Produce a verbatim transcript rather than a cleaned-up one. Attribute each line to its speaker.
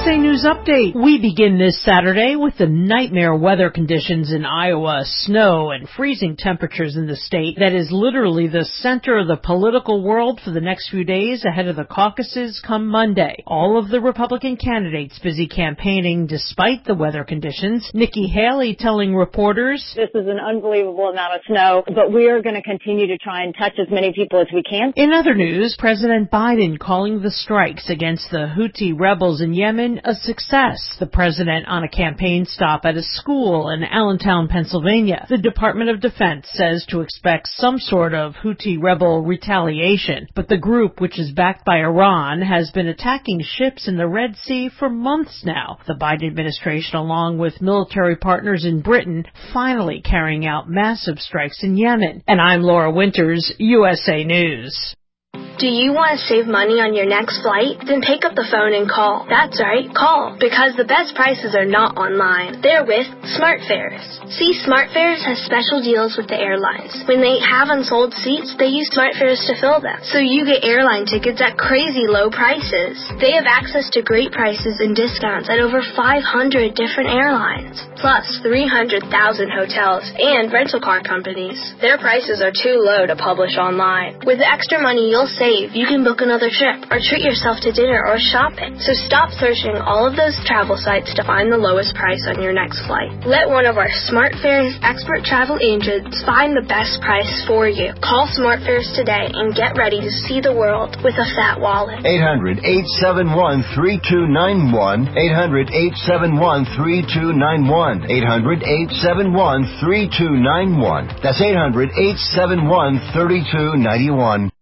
Speaker 1: A News Update. We begin this Saturday with the nightmare weather conditions in Iowa, snow and freezing temperatures in the state that is literally the center of the political world for the next few days ahead of the caucuses come Monday. All of the Republican candidates busy campaigning despite the weather conditions. Nikki Haley telling reporters,
Speaker 2: "This is an unbelievable amount of snow, but we are going to continue to try and touch as many people as we can."
Speaker 1: In other news, President Biden calling the strikes against the Houthi rebels in Yemen a success. The president on a campaign stop at a school in Allentown, Pennsylvania. The Department of Defense says to expect some sort of Houthi rebel retaliation, but the group, which is backed by Iran, has been attacking ships in the Red Sea for months now. The Biden administration, along with military partners in Britain, finally carrying out massive strikes in Yemen. And I'm Laura Winters, U S A News.
Speaker 3: Do you want to save money on your next flight? Then pick up the phone and call. That's right, call. Because the best prices are not online. They're with SmartFares. See, SmartFares has special deals with the airlines. When they have unsold seats, they use SmartFares to fill them. So you get airline tickets at crazy low prices. They have access to great prices and discounts at over five hundred different airlines. Plus three hundred thousand hotels and rental car companies. Their prices are too low to publish online. With the extra money you'll save, you can book another trip or treat yourself to dinner or shopping. So stop searching all of those travel sites to find the lowest price on your next flight. Let one of our SmartFares expert travel agents find the best price for you. Call SmartFares today and get ready to see the world with a fat wallet.
Speaker 4: eight hundred, eight seven one, three two nine one. eight hundred, eight seven one, three two nine one. eight hundred, eight seven one, three two nine one. That's eight hundred, eight seven one, three two nine one.